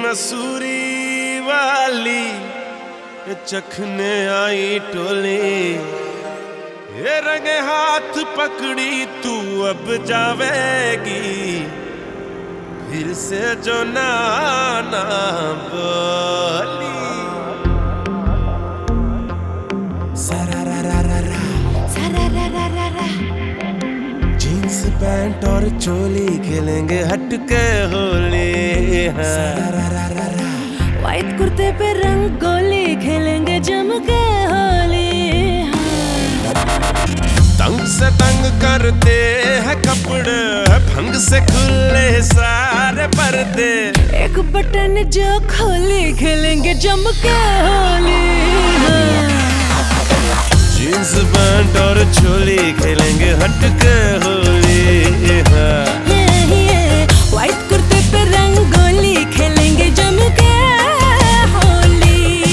मसूरी वाली चखने आई टोली, ये रंगे हाथ पकड़ी तू अब जावेगी, फिर से जो नाना बोली। जीन्स पैंट और चोली खेलेंगे हटके होली, व्हाइट कुर्ते पे रंगोली खेलेंगे जम के होली। तंग से तंग करते हैं कपड़े, भंग से खुले सारे पर्दे, एक बटन जो खोली खेलेंगे जम के होली। जीन्स पैंट और चोली खेलेंगे हटके होली। व्हाइट कुर्ते पे रंगोली खेलेंगे जम के होली।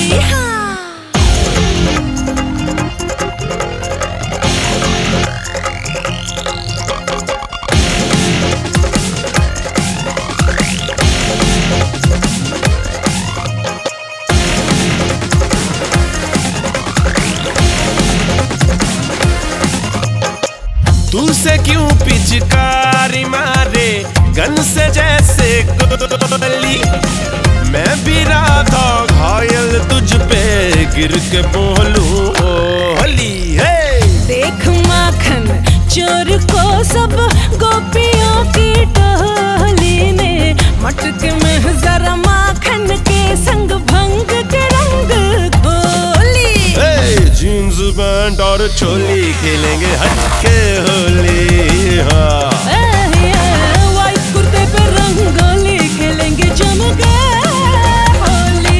तू से क्यों पिचकारी मारे गन से जैसे गोली, मैं भी राधा घायल तुझ पे गिर के बोलूं होली। देख माखन चोर को सब गोपियों की टोली में, मटके में जरा माखन के संग भंग के रंग घोली। जीन्स पैंट और चोली खेलेंगे हटके होली। व्हाइट कुर्ते पे रंगोली खेलेंगे जम के होली।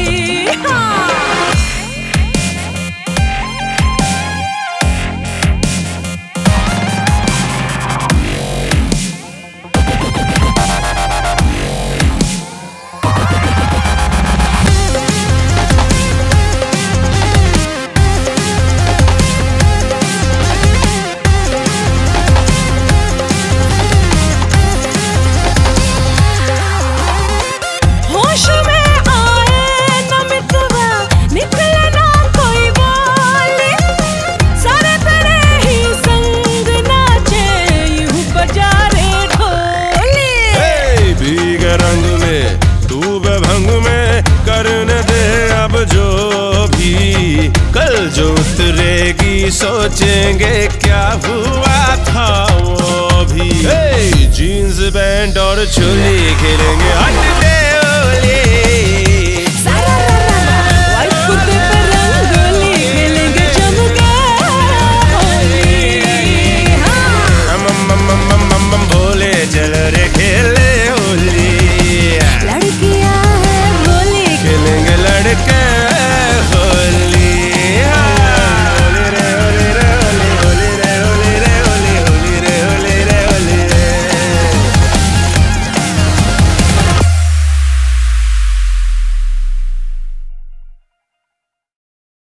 रंग में डूबे भंग में करने दे अब जो भी, कल जो उतरेगी सोचेंगे क्या हुआ था वो भी। जीन्स पैंट और चोली खेलेंगे हट